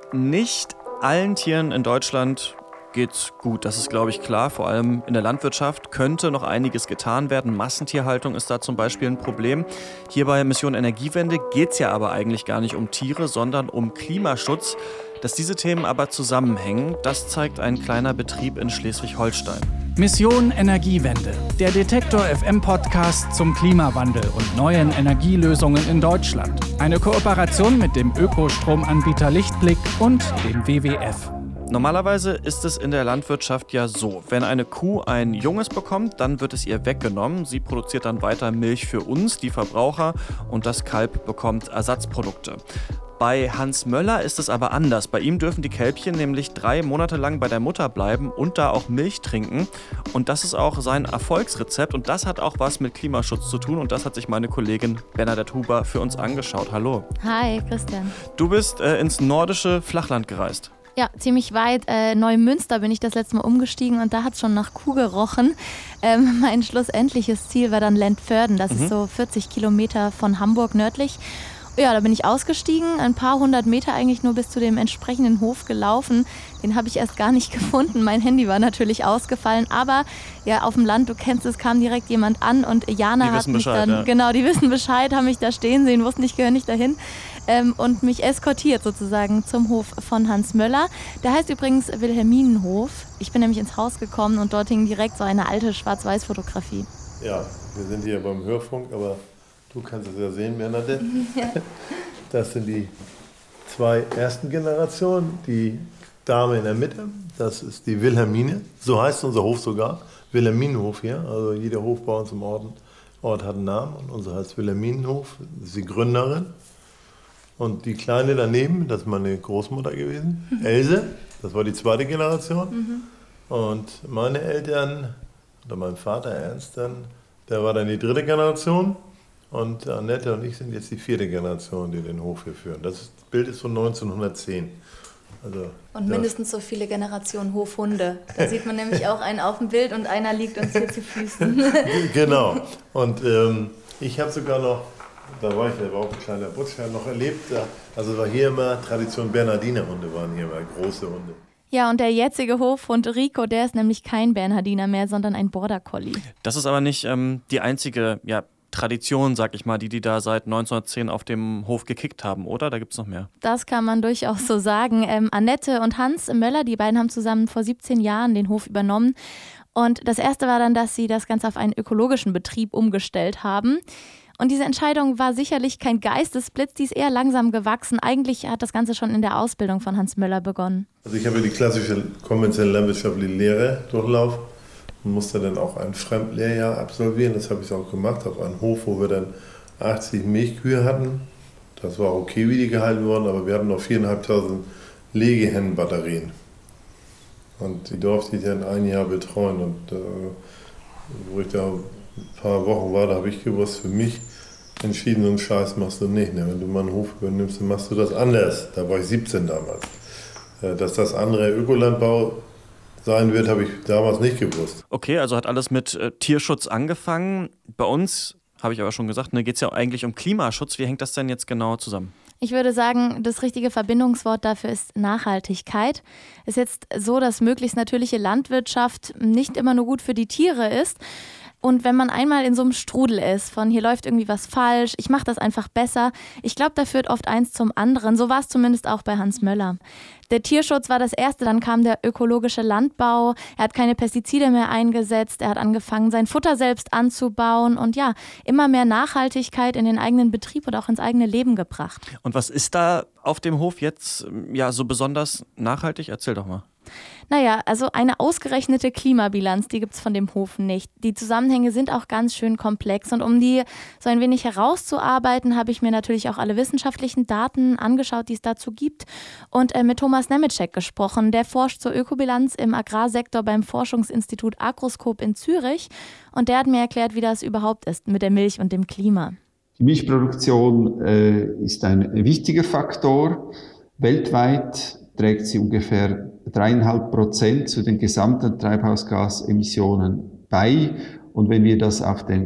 Nicht allen Tieren in Deutschland geht's gut. Das ist, glaube ich, klar. Vor allem in der Landwirtschaft könnte noch einiges getan werden. Massentierhaltung ist da zum Beispiel ein Problem. Hier bei Mission Energiewende geht es ja aber eigentlich gar nicht um Tiere, sondern um Klimaschutz. Dass diese Themen aber zusammenhängen, das zeigt ein kleiner Betrieb in Schleswig-Holstein. Mission Energiewende, der Detektor FM Podcast zum Klimawandel und neuen Energielösungen in Deutschland. Eine Kooperation mit dem Ökostromanbieter Lichtblick und dem WWF. Normalerweise ist es in der Landwirtschaft ja so, wenn eine Kuh ein Junges bekommt, dann wird es ihr weggenommen. Sie produziert dann weiter Milch für uns, die Verbraucher, und das Kalb bekommt Ersatzprodukte. Bei Hans Möller ist es aber anders. Bei ihm dürfen die Kälbchen nämlich 3 Monate lang bei der Mutter bleiben und da auch Milch trinken. Und das ist auch sein Erfolgsrezept und das hat auch was mit Klimaschutz zu tun. Und das hat sich meine Kollegin Bernadette Huber für uns angeschaut. Hallo. Hi, Christian. Du bist ins nordische Flachland gereist. Ja, ziemlich weit. Neumünster bin ich das letzte Mal umgestiegen und da hat es schon nach Kuh gerochen. Mein schlussendliches Ziel war dann Lentförden. Das ist so 40 Kilometer von Hamburg nördlich. Ja, da bin ich ausgestiegen, ein paar hundert Meter eigentlich nur bis zu dem entsprechenden Hof gelaufen. Den habe ich erst gar nicht gefunden. Mein Handy war natürlich ausgefallen, aber ja, auf dem Land, du kennst es, kam direkt jemand an und Jana hat mich dann, ja. Genau, die wissen Bescheid, haben mich da stehen sehen, wussten, ich gehöre nicht dahin und mich eskortiert sozusagen zum Hof von Hans Möller. Der heißt übrigens Wilhelminenhof. Ich bin nämlich ins Haus gekommen und dort hing direkt so eine alte Schwarz-Weiß-Fotografie. Ja, wir sind hier beim Hörfunk, aber du kannst es ja sehen, Bernadette. Ja. Das sind die 2 ersten Generationen. Die Dame in der Mitte, das ist die Wilhelmine. So heißt unser Hof sogar. Wilhelminenhof hier. Also jeder Hof bei uns im Ort hat einen Namen. Und unser heißt Wilhelminenhof. Das ist die Gründerin. Und die Kleine daneben, das ist meine Großmutter gewesen. Else, das war die 2. Generation. Und meine Eltern, oder mein Vater Ernst, der war dann die 3. Generation. Und Annette und ich sind jetzt die 4. Generation, die den Hof hier führen. Das Bild ist von 1910. Also und mindestens so viele Generationen Hofhunde. Da sieht man nämlich auch einen auf dem Bild und einer liegt uns hier zu Füßen. Genau. Und ich habe sogar noch, da war auch ein kleiner Butcher, noch erlebt, also war hier immer Tradition, Bernhardiner-Hunde waren hier immer große Hunde. Ja, und der jetzige Hofhund Rico, der ist nämlich kein Bernhardiner mehr, sondern ein Border Collie. Das ist aber nicht die einzige, Tradition, sag ich mal, die da seit 1910 auf dem Hof gekickt haben, oder? Da gibt es noch mehr. Das kann man durchaus so sagen. Annette und Hans Möller, die beiden haben zusammen vor 17 Jahren den Hof übernommen. Und das Erste war dann, dass sie das Ganze auf einen ökologischen Betrieb umgestellt haben. Und diese Entscheidung war sicherlich kein Geistesblitz, die ist eher langsam gewachsen. Eigentlich hat das Ganze schon in der Ausbildung von Hans Möller begonnen. Also ich habe die klassische konventionelle landwirtschaftliche Lehre durchlaufen. Und musste dann auch ein Fremdlehrjahr absolvieren. Das habe ich auch gemacht auf einem Hof, wo wir dann 80 Milchkühe hatten. Das war okay, wie die gehalten wurden, aber wir hatten noch 4.500 Legehennenbatterien. Und die durfte ich dann ein Jahr betreuen. Und wo ich da ein paar Wochen war, da habe ich gewusst, für mich entschieden, so einen Scheiß machst du nicht. Ne? Wenn du mal einen Hof übernimmst, dann machst du das anders. Da war ich 17 damals. Dass das andere Ökolandbau sein wird, habe ich damals nicht gewusst. Okay, also hat alles mit Tierschutz angefangen. Bei uns, habe ich aber schon gesagt, geht es ja eigentlich um Klimaschutz. Wie hängt das denn jetzt genau zusammen? Ich würde sagen, das richtige Verbindungswort dafür ist Nachhaltigkeit. Es ist jetzt so, dass möglichst natürliche Landwirtschaft nicht immer nur gut für die Tiere ist. Und wenn man einmal in so einem Strudel ist, von hier läuft irgendwie was falsch, ich mache das einfach besser, ich glaube, da führt oft eins zum anderen. So war es zumindest auch bei Hans Möller. Der Tierschutz war das Erste, dann kam der ökologische Landbau, er hat keine Pestizide mehr eingesetzt, er hat angefangen, sein Futter selbst anzubauen und ja, immer mehr Nachhaltigkeit in den eigenen Betrieb und auch ins eigene Leben gebracht. Und was ist da auf dem Hof jetzt so besonders nachhaltig? Erzähl doch mal. Naja, also eine ausgerechnete Klimabilanz, die gibt es von dem Hof nicht. Die Zusammenhänge sind auch ganz schön komplex und um die so ein wenig herauszuarbeiten, habe ich mir natürlich auch alle wissenschaftlichen Daten angeschaut, die es dazu gibt und mit Thomas Nemetschek gesprochen. Der forscht zur Ökobilanz im Agrarsektor beim Forschungsinstitut Agroskop in Zürich und der hat mir erklärt, wie das überhaupt ist mit der Milch und dem Klima. Die Milchproduktion ist ein wichtiger Faktor. Weltweit trägt sie ungefähr 3,5% zu den gesamten Treibhausgasemissionen bei. Und wenn wir das auf den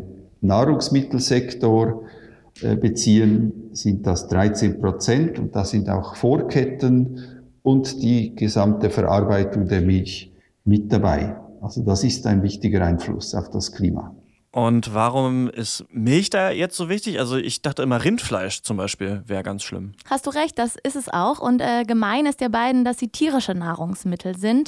Nahrungsmittelsektor beziehen, sind das 13%. Und da sind auch Vorketten und die gesamte Verarbeitung der Milch mit dabei. Also das ist ein wichtiger Einfluss auf das Klima. Und warum ist Milch da jetzt so wichtig? Also ich dachte immer, Rindfleisch zum Beispiel wäre ganz schlimm. Hast du recht, das ist es auch. Und gemein ist der beiden, dass sie tierische Nahrungsmittel sind.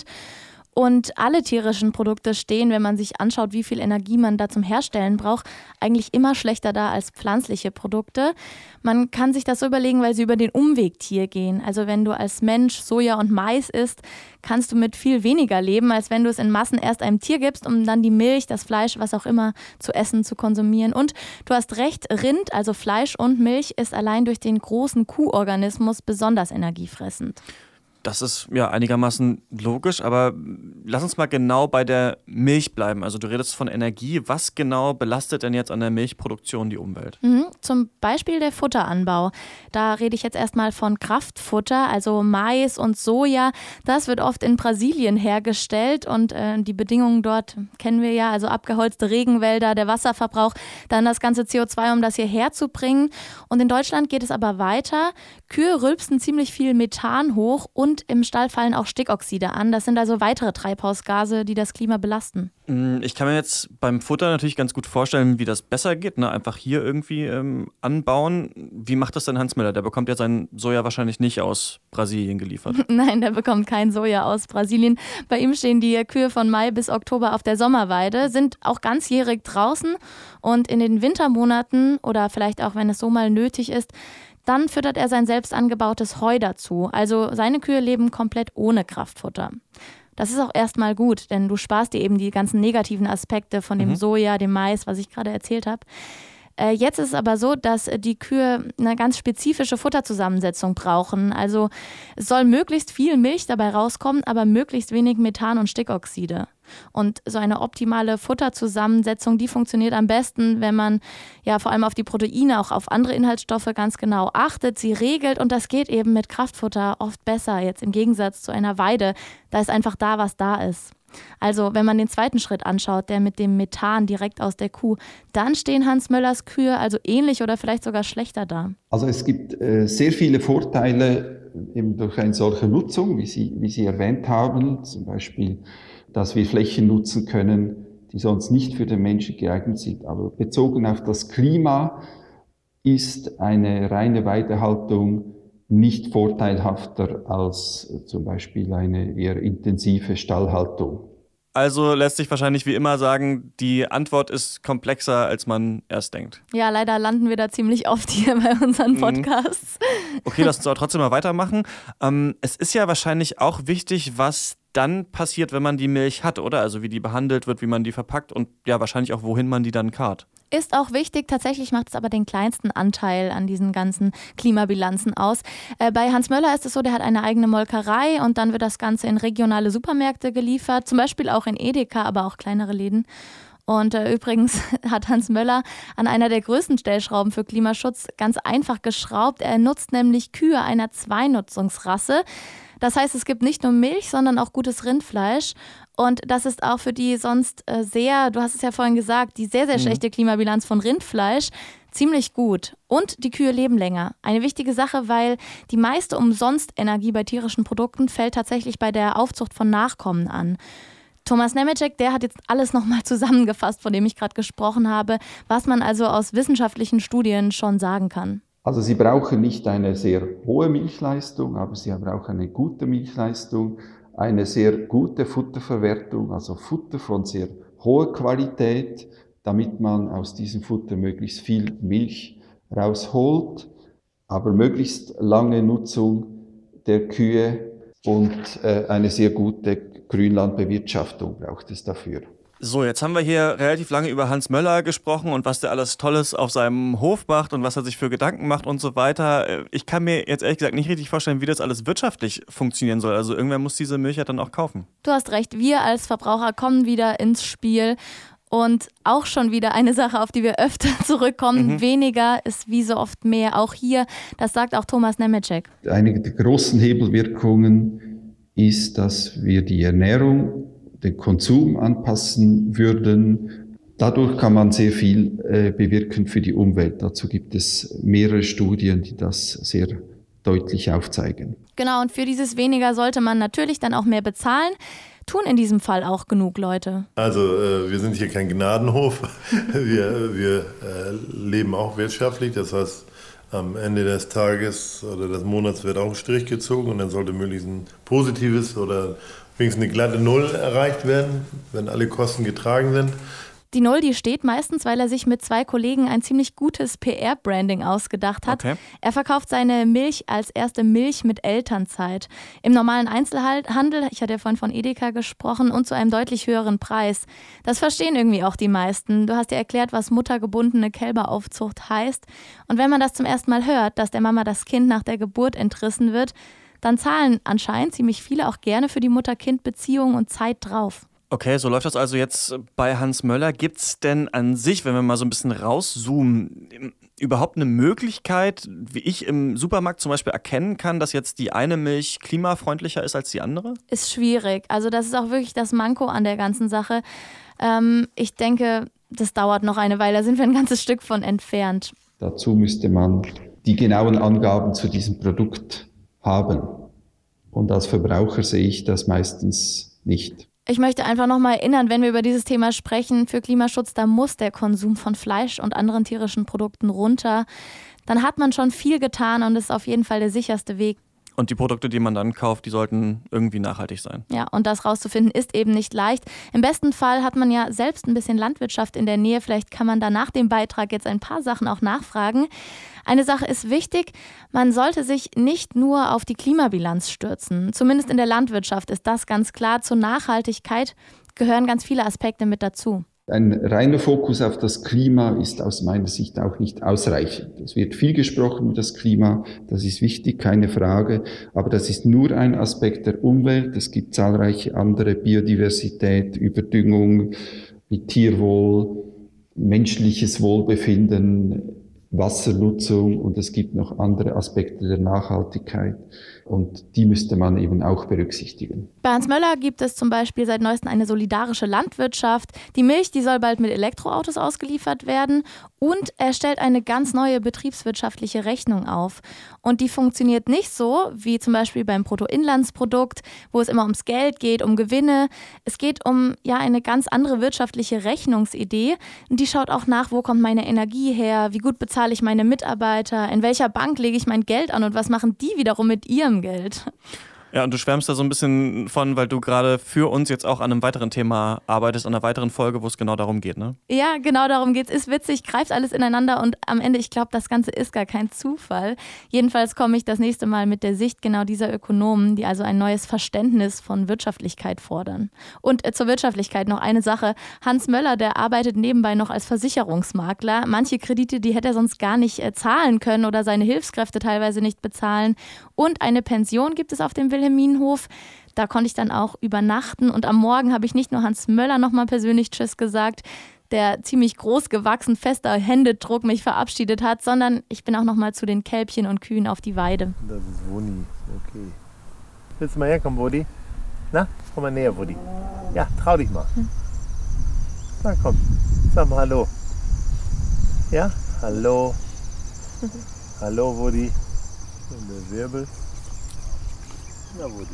Und alle tierischen Produkte stehen, wenn man sich anschaut, wie viel Energie man da zum Herstellen braucht, eigentlich immer schlechter da als pflanzliche Produkte. Man kann sich das so überlegen, weil sie über den Umweg Tier gehen. Also wenn du als Mensch Soja und Mais isst, kannst du mit viel weniger leben, als wenn du es in Massen erst einem Tier gibst, um dann die Milch, das Fleisch, was auch immer zu essen, zu konsumieren. Und du hast recht, Rind, also Fleisch und Milch, ist allein durch den großen Kuhorganismus besonders energiefressend. Das ist ja einigermaßen logisch, aber lass uns mal genau bei der Milch bleiben. Also du redest von Energie. Was genau belastet denn jetzt an der Milchproduktion die Umwelt? Zum Beispiel der Futteranbau. Da rede ich jetzt erstmal von Kraftfutter, also Mais und Soja. Das wird oft in Brasilien hergestellt und die Bedingungen dort kennen wir ja, also abgeholzte Regenwälder, der Wasserverbrauch, dann das ganze CO2, um das hierher zu bringen. Und in Deutschland geht es aber weiter. Kühe rülpsen ziemlich viel Methan hoch und im Stall fallen auch Stickoxide an. Das sind also weitere Treibhausgase, die das Klima belasten. Ich kann mir jetzt beim Futter natürlich ganz gut vorstellen, wie das besser geht. Ne? Einfach hier irgendwie anbauen. Wie macht das denn Hans Müller? Der bekommt ja sein Soja wahrscheinlich nicht aus Brasilien geliefert. Nein, der bekommt kein Soja aus Brasilien. Bei ihm stehen die Kühe von Mai bis Oktober auf der Sommerweide, sind auch ganzjährig draußen und in den Wintermonaten oder vielleicht auch, wenn es so mal nötig ist, dann füttert er sein selbst angebautes Heu dazu. Also seine Kühe leben komplett ohne Kraftfutter. Das ist auch erstmal gut, denn du sparst dir eben die ganzen negativen Aspekte von dem Soja, dem Mais, was ich gerade erzählt habe. Jetzt ist es aber so, dass die Kühe eine ganz spezifische Futterzusammensetzung brauchen. Also es soll möglichst viel Milch dabei rauskommen, aber möglichst wenig Methan und Stickoxide. Und so eine optimale Futterzusammensetzung, die funktioniert am besten, wenn man ja vor allem auf die Proteine, auch auf andere Inhaltsstoffe ganz genau achtet, sie regelt und das geht eben mit Kraftfutter oft besser, jetzt im Gegensatz zu einer Weide. Da ist einfach da, was da ist. Also wenn man den zweiten Schritt anschaut, der mit dem Methan direkt aus der Kuh, dann stehen Hans Möllers Kühe also ähnlich oder vielleicht sogar schlechter da. Also es gibt sehr viele Vorteile eben durch eine solche Nutzung, wie Sie erwähnt haben, zum Beispiel, dass wir Flächen nutzen können, die sonst nicht für den Menschen geeignet sind. Aber bezogen auf das Klima ist eine reine Weidehaltung nicht vorteilhafter als zum Beispiel eine eher intensive Stallhaltung. Also lässt sich wahrscheinlich wie immer sagen, die Antwort ist komplexer, als man erst denkt. Ja, leider landen wir da ziemlich oft hier bei unseren Podcasts. Okay, lass uns aber trotzdem mal weitermachen. Es ist ja wahrscheinlich auch wichtig, was dann passiert, wenn man die Milch hat, oder? Also wie die behandelt wird, wie man die verpackt und ja wahrscheinlich auch, wohin man die dann karrt. Ist auch wichtig, tatsächlich macht es aber den kleinsten Anteil an diesen ganzen Klimabilanzen aus. Bei Hans Möller ist es so, der hat eine eigene Molkerei und dann wird das Ganze in regionale Supermärkte geliefert, zum Beispiel auch in Edeka, aber auch kleinere Läden. Und übrigens hat Hans Möller an einer der größten Stellschrauben für Klimaschutz ganz einfach geschraubt. Er nutzt nämlich Kühe einer Zweinutzungsrasse. Das heißt, es gibt nicht nur Milch, sondern auch gutes Rindfleisch. Und das ist auch für die sonst du hast es ja vorhin gesagt, die sehr, sehr schlechte Klimabilanz von Rindfleisch ziemlich gut. Und die Kühe leben länger. Eine wichtige Sache, weil die meiste Umsonstenergie bei tierischen Produkten fällt tatsächlich bei der Aufzucht von Nachkommen an. Thomas Nemetschek, der hat jetzt alles nochmal zusammengefasst, von dem ich gerade gesprochen habe, was man also aus wissenschaftlichen Studien schon sagen kann. Also Sie brauchen nicht eine sehr hohe Milchleistung, aber Sie brauchen eine gute Milchleistung, eine sehr gute Futterverwertung, also Futter von sehr hoher Qualität, damit man aus diesem Futter möglichst viel Milch rausholt, aber möglichst lange Nutzung der Kühe und eine sehr gute Grünlandbewirtschaftung braucht es dafür. So, jetzt haben wir hier relativ lange über Hans Möller gesprochen und was der alles Tolles auf seinem Hof macht und was er sich für Gedanken macht und so weiter. Ich kann mir jetzt ehrlich gesagt nicht richtig vorstellen, wie das alles wirtschaftlich funktionieren soll. Also irgendwer muss diese Milch ja dann auch kaufen. Du hast recht, wir als Verbraucher kommen wieder ins Spiel. Und auch schon wieder eine Sache, auf die wir öfter zurückkommen. Weniger ist wie so oft mehr. Auch hier, das sagt auch Thomas Nemetschek. Eine der großen Hebelwirkungen ist, dass wir die Ernährung, den Konsum anpassen würden. Dadurch kann man sehr viel bewirken für die Umwelt. Dazu gibt es mehrere Studien, die das sehr deutlich aufzeigen. Genau, und für dieses weniger sollte man natürlich dann auch mehr bezahlen. Tun in diesem Fall auch genug Leute? Also wir sind hier kein Gnadenhof. Wir leben auch wirtschaftlich. Das heißt, am Ende des Tages oder des Monats wird auch ein Strich gezogen und dann sollte möglichst ein positives oder wenigstens eine glatte Null erreicht werden, wenn alle Kosten getragen sind. Die Null, die steht meistens, weil er sich mit 2 Kollegen ein ziemlich gutes PR-Branding ausgedacht hat. Okay. Er verkauft seine Milch als erste Milch mit Elternzeit. Im normalen Einzelhandel, ich hatte ja vorhin von Edeka gesprochen, und zu einem deutlich höheren Preis. Das verstehen irgendwie auch die meisten. Du hast ja erklärt, was muttergebundene Kälberaufzucht heißt. Und wenn man das zum ersten Mal hört, dass der Mama das Kind nach der Geburt entrissen wird, dann zahlen anscheinend ziemlich viele auch gerne für die Mutter-Kind-Beziehung und Zeit drauf. Okay, so läuft das also jetzt bei Hans Möller. Gibt es denn an sich, wenn wir mal so ein bisschen rauszoomen, überhaupt eine Möglichkeit, wie ich im Supermarkt zum Beispiel erkennen kann, dass jetzt die eine Milch klimafreundlicher ist als die andere? Ist schwierig. Also das ist auch wirklich das Manko an der ganzen Sache. Ich denke, das dauert noch eine Weile. Da sind wir ein ganzes Stück von entfernt. Dazu müsste man die genauen Angaben zu diesem Produkt haben. Und als Verbraucher sehe ich das meistens nicht. Ich möchte einfach nochmal erinnern, wenn wir über dieses Thema sprechen, für Klimaschutz, da muss der Konsum von Fleisch und anderen tierischen Produkten runter. Dann hat man schon viel getan und ist auf jeden Fall der sicherste Weg. Und die Produkte, die man dann kauft, die sollten irgendwie nachhaltig sein. Ja, und das rauszufinden ist eben nicht leicht. Im besten Fall hat man ja selbst ein bisschen Landwirtschaft in der Nähe. Vielleicht kann man da nach dem Beitrag jetzt ein paar Sachen auch nachfragen. Eine Sache ist wichtig, man sollte sich nicht nur auf die Klimabilanz stürzen. Zumindest in der Landwirtschaft ist das ganz klar. Zur Nachhaltigkeit gehören ganz viele Aspekte mit dazu. Ein reiner Fokus auf das Klima ist aus meiner Sicht auch nicht ausreichend. Es wird viel gesprochen über das Klima, das ist wichtig, keine Frage, aber das ist nur ein Aspekt der Umwelt. Es gibt zahlreiche andere, Biodiversität, Überdüngung, wie Tierwohl, menschliches Wohlbefinden, Wassernutzung, und es gibt noch andere Aspekte der Nachhaltigkeit und die müsste man eben auch berücksichtigen. Bei Hans Möller gibt es zum Beispiel seit neuestem eine solidarische Landwirtschaft. Die Milch, die soll bald mit Elektroautos ausgeliefert werden und er stellt eine ganz neue betriebswirtschaftliche Rechnung auf. Und die funktioniert nicht so wie zum Beispiel beim Bruttoinlandsprodukt, wo es immer ums Geld geht, um Gewinne. Es geht um eine ganz andere wirtschaftliche Rechnungsidee. Und die schaut auch nach, wo kommt meine Energie her, wie gut bezahle ich meine Mitarbeiter, in welcher Bank lege ich mein Geld an und was machen die wiederum mit ihrem Geld. Ja, und du schwärmst da so ein bisschen von, weil du gerade für uns jetzt auch an einem weiteren Thema arbeitest, an einer weiteren Folge, wo es genau darum geht, ne? Ja, genau darum geht's. Ist witzig, greift alles ineinander und am Ende, ich glaube, das Ganze ist gar kein Zufall. Jedenfalls komme ich das nächste Mal mit der Sicht genau dieser Ökonomen, die also ein neues Verständnis von Wirtschaftlichkeit fordern. Und zur Wirtschaftlichkeit noch eine Sache. Hans Möller, der arbeitet nebenbei noch als Versicherungsmakler. Manche Kredite, die hätte er sonst gar nicht zahlen können oder seine Hilfskräfte teilweise nicht bezahlen. Und eine Pension gibt es auf dem Wilhelminenhof. Da konnte ich dann auch übernachten und am Morgen habe ich nicht nur Hans Möller nochmal persönlich Tschüss gesagt, der ziemlich groß gewachsen, fester Händedruck mich verabschiedet hat, sondern ich bin auch nochmal zu den Kälbchen und Kühen auf die Weide. Das ist Wuni, okay. Willst du mal herkommen, Wudi? Na, komm mal näher, Wudi. Ja, trau dich mal. Na komm, sag mal Hallo. Ja, hallo. Hallo, Wudi. Und der Wirbel. Na, Wudi.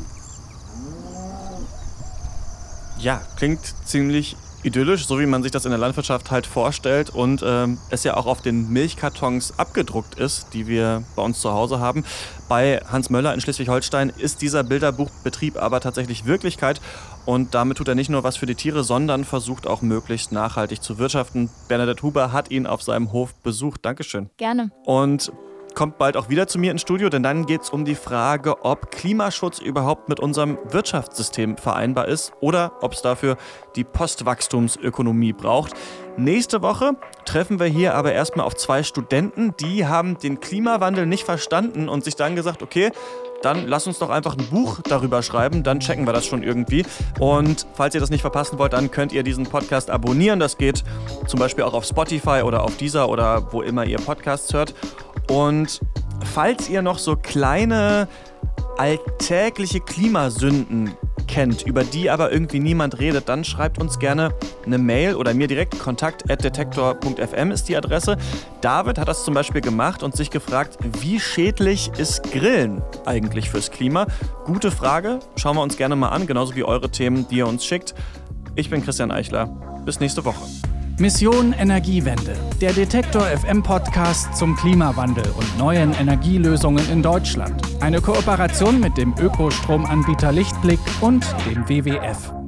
Ja, klingt ziemlich idyllisch, so wie man sich das in der Landwirtschaft halt vorstellt und es ja auch auf den Milchkartons abgedruckt ist, die wir bei uns zu Hause haben. Bei Hans Möller in Schleswig-Holstein ist dieser Bilderbuchbetrieb aber tatsächlich Wirklichkeit und damit tut er nicht nur was für die Tiere, sondern versucht auch möglichst nachhaltig zu wirtschaften. Bernadette Huber hat ihn auf seinem Hof besucht. Dankeschön. Gerne. Und kommt bald auch wieder zu mir ins Studio, denn dann geht es um die Frage, ob Klimaschutz überhaupt mit unserem Wirtschaftssystem vereinbar ist oder ob es dafür die Postwachstumsökonomie braucht. Nächste Woche treffen wir hier aber erstmal auf 2 Studenten, die haben den Klimawandel nicht verstanden und sich dann gesagt, okay, dann lass uns doch einfach ein Buch darüber schreiben, dann checken wir das schon irgendwie. Und falls ihr das nicht verpassen wollt, dann könnt ihr diesen Podcast abonnieren. Das geht zum Beispiel auch auf Spotify oder auf Deezer oder wo immer ihr Podcasts hört. Und falls ihr noch so kleine alltägliche Klimasünden kennt, über die aber irgendwie niemand redet, dann schreibt uns gerne eine Mail oder mir direkt. kontakt@detektor.fm ist die Adresse. David hat das zum Beispiel gemacht und sich gefragt, wie schädlich ist Grillen eigentlich fürs Klima? Gute Frage, schauen wir uns gerne mal an, genauso wie eure Themen, die ihr uns schickt. Ich bin Christian Eichler. Bis nächste Woche. Mission Energiewende, der Detektor FM Podcast zum Klimawandel und neuen Energielösungen in Deutschland. Eine Kooperation mit dem Ökostromanbieter Lichtblick und dem WWF.